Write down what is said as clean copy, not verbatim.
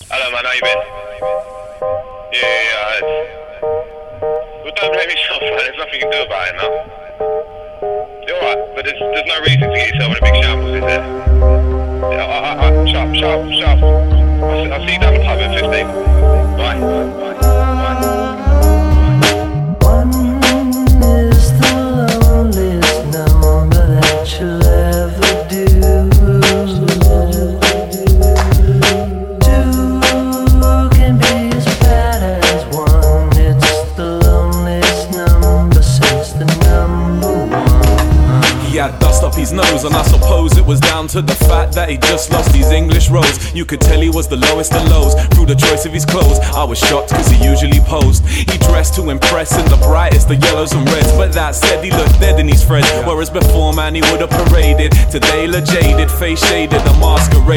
Hello man, how you been? Yeah. Well, don't blame yourself, man. There's nothing you can do about it now. You're alright, but there's no reason to get yourself in a big shambles, is there? Yeah, sharp. I'll see you down the pub at 15. Bye. Dust up his nose, and I suppose it was down to the fact that he just lost his English rose. You could tell he was the lowest of lows through the choice of his clothes. I was shocked cause he usually posed. He dressed to impress in the brightest of yellows and reds, but that said he looked dead in his friends. Whereas before, man, he would have paraded. Today, look jaded, face shaded, a masquerade.